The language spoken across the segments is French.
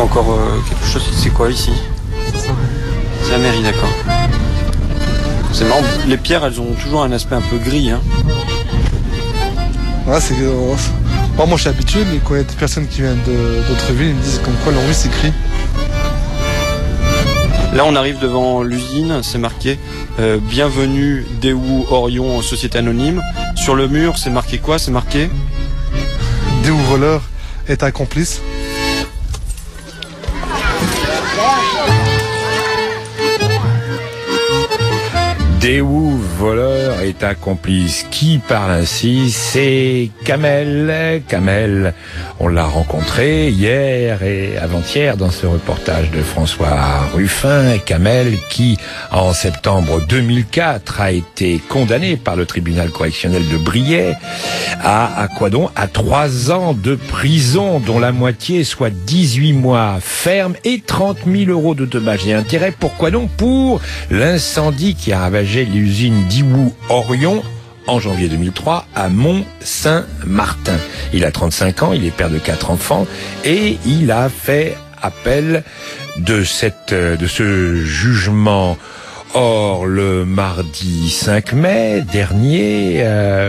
encore quelque chose. C'est quoi ici? C'est la mairie, d'accord. C'est marrant, les pierres, elles ont toujours un aspect un peu gris. Hein. Ouais, c'est... moi, je suis habitué, mais quand il y a des personnes qui viennent d'autres villes, ils me disent comme quoi leur rue, c'est gris. Là, on arrive devant l'usine, c'est marqué Bienvenue Daewoo Orion Société Anonyme. Sur le mur, c'est marqué quoi? C'est marqué Daewoo voleur est un complice. Daewoo voleur est un complice. Qui parle ainsi? C'est Kamel. Kamel, on l'a rencontré hier et avant-hier dans ce reportage de François Ruffin. Kamel qui, en septembre 2004, a été condamné par le tribunal correctionnel de Briey à quoi donc? À 3 ans de prison, dont la moitié, soit 18 mois ferme et 30 000 € de dommages et intérêts. Pourquoi donc? Pour l'incendie qui a ravagé l'usine Daewoo Orion en janvier 2003 à Mont-Saint-Martin. Il a 35 ans, il est père de 4 enfants et il a fait appel de ce jugement. Or, le mardi 5 mai dernier,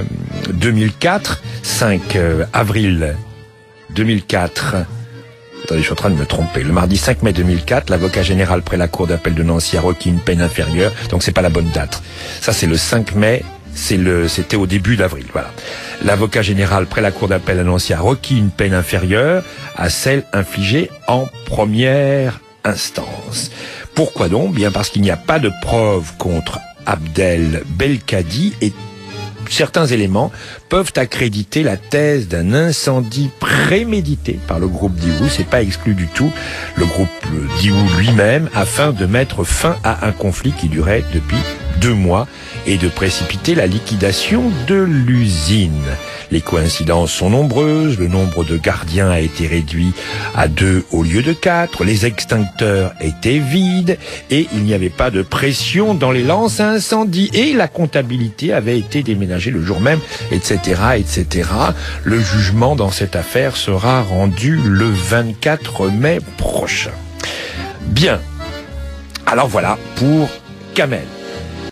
2004, 5 avril 2004, attendez, je suis en train de me tromper. Le mardi 5 mai 2004, l'avocat général près la cour d'appel de Nancy a requis une peine inférieure, donc c'est pas la bonne date. Ça, c'est le 5 mai, c'était au début d'avril, voilà. L'avocat général près la cour d'appel à Nancy a requis une peine inférieure à celle infligée en première instance. Pourquoi donc? Bien parce qu'il n'y a pas de preuve contre Abdel Belkadi et certains éléments peuvent accréditer la thèse d'un incendie prémédité par le groupe Daewoo. C'est pas exclu du tout. Le groupe Daewoo lui-même, afin de mettre fin à un conflit qui durait depuis 2 mois et de précipiter la liquidation de l'usine. Les coïncidences sont nombreuses. Le nombre de gardiens a été réduit à 2 au lieu de 4. Les extincteurs étaient vides et il n'y avait pas de pression dans les lances à incendie. Et la comptabilité avait été déménagée le jour même, etc., etc. Le jugement dans cette affaire sera rendu le 24 mai prochain. Bien. Alors voilà pour Kamel.